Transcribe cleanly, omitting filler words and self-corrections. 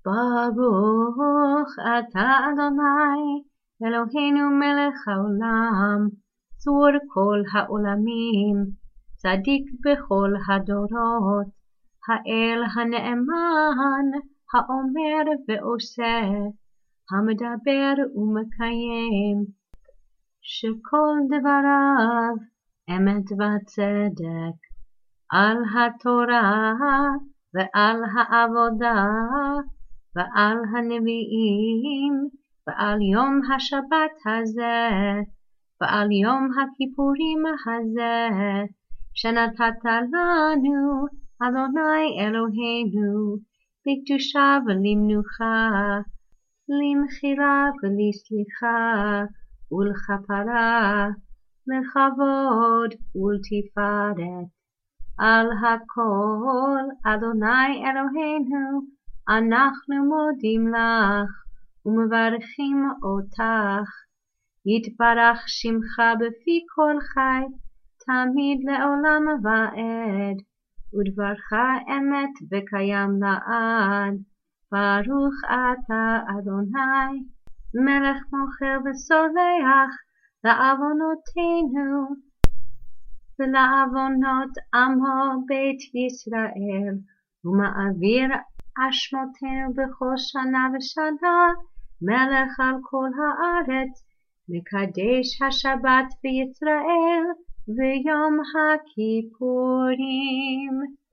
ברוך אתה אדוני אלוהינו מלך העולם, צור כל העולמים, צדיק בכל הדורות, האל הנאמן, האומר ועושה, המדבר ומקיים, שכל דבריו אמת וצדק, על התורה ועל העבודה ועל הנביאים ועל יום השבת הזה ועל יום הכיפורים הזה שנתת לנו אדוני אלוהינו לקדושה ולמנוחה, למחילה ולסליחה ולכפרה, לכבוד ולתפארת. על הכל אדוני אלוהינו אנחנו מודים לך ומברכים אותך. יתברך שמך בפי כל חי תמיד לעולם ועד, ודברך אמת וקיים לעד. ברוך אתה אדוני מלך מוחל וסולח לעוונותינו ולעוונות עמו בית ישראל, ומעביר אשמותינו בכל שנה ושנה, מלך על כל הארץ, מקדש השבת בישראל ויום הכיפורים.